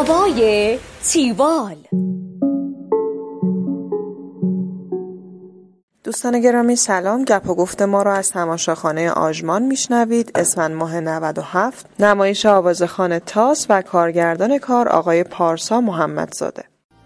هوای تیوال. دوستان گرامی سلام. گپ و گفت ما را از تماشاخانه آژمان میشنوید. اسفند ماه 97. نمایش آوازخوان تاس و کارگردان کار آقای پارسا محمدزاده.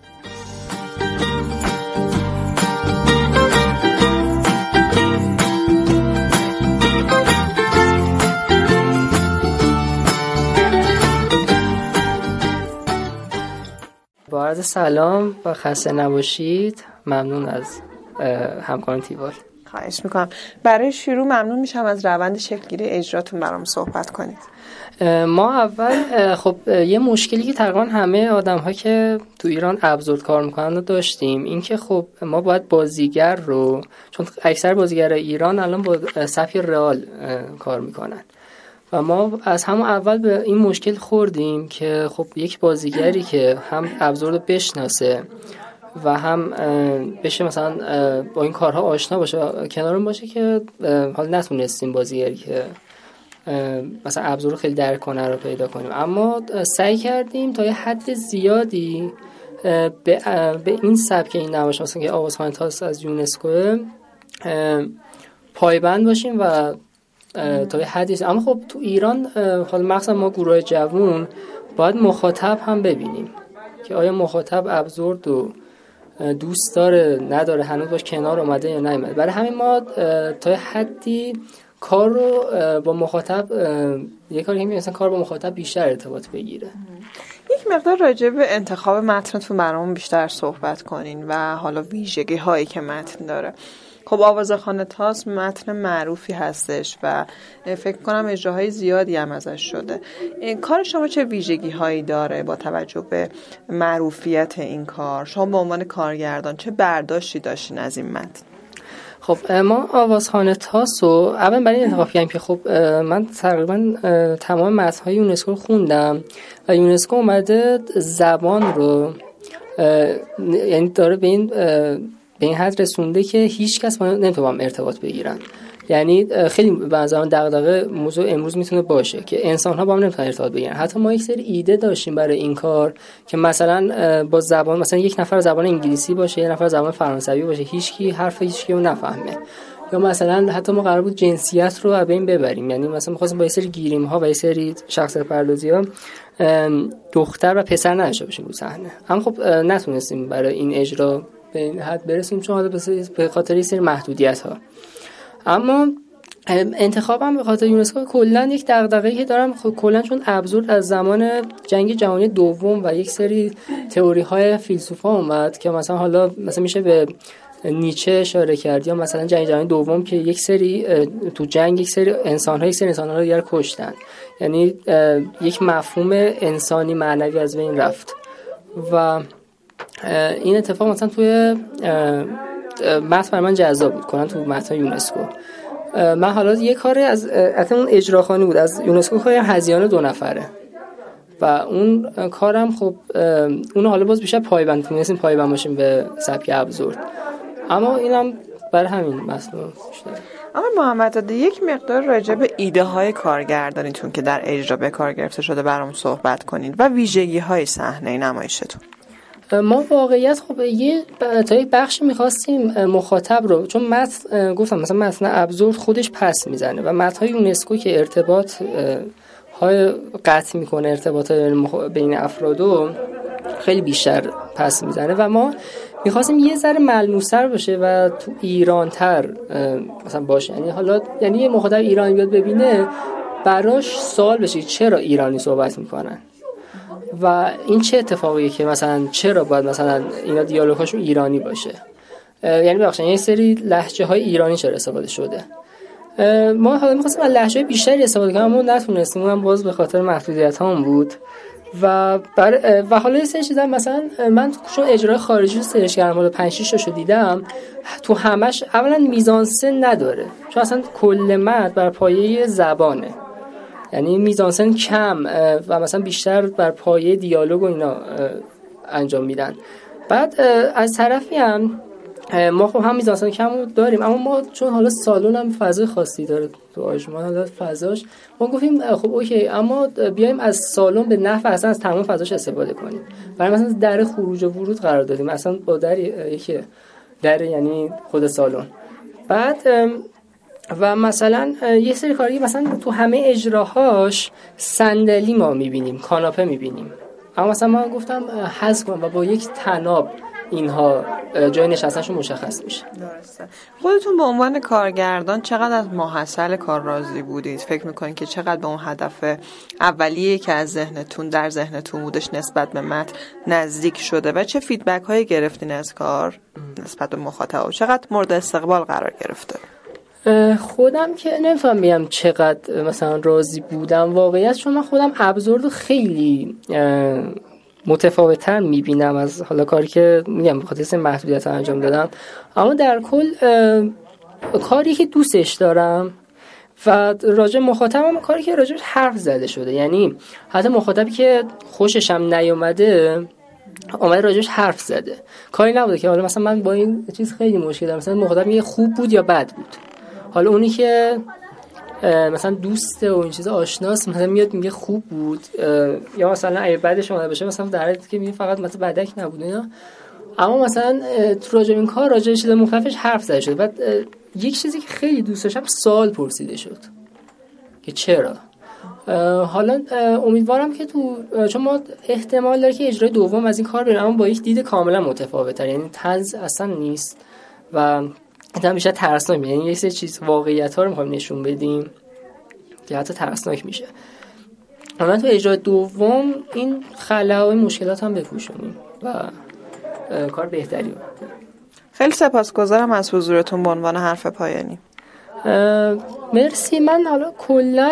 با عرض سلام و خسته نباشید. ممنون از همکاران تیوال. خواهش میکنم. برای شروع ممنون میشم از روند شکلگیری اجراتون برام صحبت کنید. ما اول خب یه مشکلی که تقریبا همه آدم‌ها که تو ایران ابزورد کار میکنن رو داشتیم، این که خب ما باید بازیگر رو، چون اکثر بازیگرای ایران الان با سبک رئال کار میکنن و ما از همون اول به این مشکل خوردیم که خب یک بازیگری که هم ابزورد رو بشناسه و هم بشه مثلا با این کارها آشنا باشه کنارم باشه که حالا نتونستیم بازیگری که مثلا ابزور رو خیلی درک کنه رو پیدا کنیم. اما سعی کردیم تا یه حد زیادی به این سبک این نمایش مثلا که آوازخوان تاس از یونسکو پایبند باشیم و تا یه حدی. اما خب تو ایران حالا مخصوصا ما گروه جوون باید مخاطب هم ببینیم که آیا مخاطب ابزورد و دوست داره نداره، هنوز باش کنار اومده یا نیومده. برای همین ما تا حدی کار رو با مخاطب یه کاری که مثلا کار با مخاطب بیشتر ارتباط بگیره. یک مقدار راجع به انتخاب متنتون برامون بیشتر صحبت کنین و حالا ویژگی هایی که متن داره. خب آوازخوان تاس متن معروفی هستش و فکر کنم اجراهای زیادی هم ازش شده. کار شما چه ویژگی هایی داره با توجه به معروفیت این کار؟ شما به عنوان کارگردان چه برداشتی داشتین از این متن؟ خب ما آوازخوان تاس رو اول برای انتخاب کردیم که خب من تقریبا تمام متن‌های یونسکو رو خوندم و یونسکو اومده زبان رو یعنی داره به این حد رسونده که هیچ کس نمیتونه با هم ارتباط بگیرن. یعنی خیلی بعضا دغدغه موضوع امروز میتونه باشه که انسان‌ها با هم نمیتونن ارتباط بگیرن. حتی ما یک سری ایده داشتیم برای این کار که مثلا با زبان، مثلا یک نفر زبان انگلیسی باشه، یک نفر زبان فرانسوی باشه، هیچکی حرف هیچکی رو نفهمه. یا مثلا حتی ما قرار بود جنسیت رو از بین ببریم، یعنی مثلا می‌خواستیم با یه سری گیریم‌ها و یه سری شخصیت پردازی‌ها دختر و پسر نداشته باشیم رو صحنه. اما خب نتونستیم برای این اجرا به این حد برسیم چون حالا به خاطر یه سری محدودیت‌ها. اما انتخابم به خاطر یونسکو کلا یک دغدغه‌ای که دارم، کلا چون ابزورد از زمان جنگ جهانی دوم و یک سری تئوری‌های فیلسوفا اومد که مثلا حالا مثلا میشه به نیچه اشاره کرد یا مثلا جنگ جهانی دوم که یک سری تو جنگ یک سری انسان‌ها رو دیگر کشتن، یعنی یک مفهوم انسانی معنوی از بین رفت و این اتفاق مثلا توی متن برای من جذاب بود کلا تو متن یونسکو. من حالا یه کاری از اون اجراخوانی بود از یونسکو که هزیان 2 نفره و اون کارم خب اون حالا باز بیشتر پایبند تونستیم پایبند باشیم به سبک ابزورد، اما اینم برای همین مسئله بیشتر. اما محمدزاده یک مقدار راجع به ایده های کارگردانیتون که در اجرا به کار گرفته شده برام صحبت کنید و ویژگی های صحنه نمایشتون. ما واقعیت خب تا یک بخش می‌خواستیم مخاطب رو، چون متن گفتم مثلا متن ابزورد خودش پس میزنه و متن‌های یونسکو که ارتباط های قطع میکنه، ارتباط بین افرادو خیلی بیشتر پس میزنه و ما می‌خواستیم یه ذره ملموس‌تر باشه و تو ایران‌تر مثلا باشه، یعنی حالا یه مخاطب ایرانی بیاد ببینه براش سوال بشه چرا ایرانی صحبت میکنن و این چه اتفاقیه که مثلا چرا باید مثلا اینا دیالوگاشون ایرانی باشه، یعنی بخشن یه سری لهجه‌های ایرانی چرا استفاده شده. ما حالا می‌خواستیم از لهجه بیشتری استفاده کنیم اما نتونستیم، اونم باز به خاطر محدودیت‌هامون بود و حالا یه سری چیزا مثلا من چون اجرای خارجی رو سرچ کردم، حالا 5-6 تاشو دیدم، تو همش اولا میزانسن نداره چون اصلا کل متن بر پایه زبانه، یعنی میزانسن کم و مثلا بیشتر بر پایه دیالوگ و اینا انجام میدن. بعد از طرفی هم ما خب هم میزانسن کمو داریم، اما ما چون حالا سالن هم فضای خاصی داره تو آژمان، حالا فضاش ما گفتیم خب اوکی، اما بیایم از سالن به نحو اصلا از تمام فضاش استفاده کنیم. برای مثلا در خروج و ورود قرار دادیم، اصلا با در یکی در یعنی خود سالن. بعد و مثلا یه سری کاری مثلا تو همه اجراهاش صندلی ما میبینیم، کاناپه میبینیم، اما مثلا من گفتم حذف کن و با یک طناب اینها جای نشستنشون مشخص میشه. درسته. خودتون به عنوان کارگردان چقدر از ماحصل کار راضی بودید؟ فکر میکنید که چقدر به اون هدف اولیه که از ذهنتون در ذهنتون بودش نسبت به متن نزدیک شده و چه فیدبک هایی گرفتین از کار نسبت به مخاطب؟ چقدر مورد استقبال قرار گرفته؟ خودم که نمیفهم بگم چقدر مثلا راضی بودم واقعیت، چون من خودم ابزورد خیلی متفاوت‌تر می‌بینم از حالا کاری که میگم بخاطر این محدودیت انجام دادم، اما در کل کاری که دوستش دارم و راجع مخاطبم کاری که راجعش حرف زده شده، یعنی حتی مخاطبی که خوشش هم نیومده اومده راجعش حرف زده، کاری نبوده که حالا مثلا من با این چیز خیلی مشکل دارم، مثلا مخاطب میگه خوب بود یا بد بود، حالا اونی که مثلا دوسته و این چیزا آشناس مثلا میاد میگه خوب بود، یا مثلا اگه بعدش اومده باشه مثلا در حالی که میگه فقط مثلا بدک نبود اینا، اما مثلا تو راجع این کار راجع چیز مختلفش حرف زده شد. بعد یک چیزی که خیلی دوست داشتم سوال پرسیده شد که چرا. حالا امیدوارم که تو چون ما احتمال داره که اجرای دوم از این کار بریم، اما با یک دید کاملا متفاوت‌تر، یعنی طنز اصلا نیست و مثلا بیشتر ترسناک، یعنی یه سری چیز واقعیت‌ها رو می‌خوایم نشون بدیم که حتی ترسناک میشه. اما تو اجرای دوم این خلاهای مشکلات هم بپوشونیم و کار بهتری بود. خیلی سپاسگزارم از حضورتون به عنوان حرف پایانی. مرسی. من حالا کلا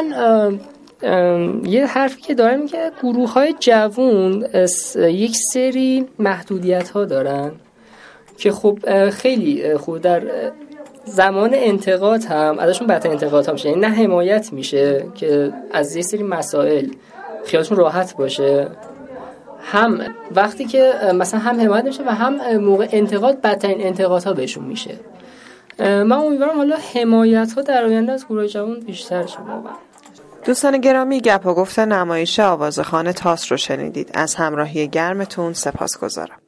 یه حرفی که دارم این که گروه‌های جوون یک سری محدودیت‌ها دارن که خب خیلی خوب در زمان انتقاد هم ازشون بدتر انتقاد هم میشه، یعنی نه حمایت میشه که از یه سری مسائل خیالشون راحت باشه، هم وقتی که مثلا هم حمایت میشه و هم موقع انتقاد بدترین انتقادها بهشون میشه. من امیدوارم حالا حمایت ها در آینده از گروه جوان بیشتر شه. دوستان گرامی، گپ و گفت نمایش آوازخوان تاس رو شنیدید. از همراهی گرمتون سپاسگزارم.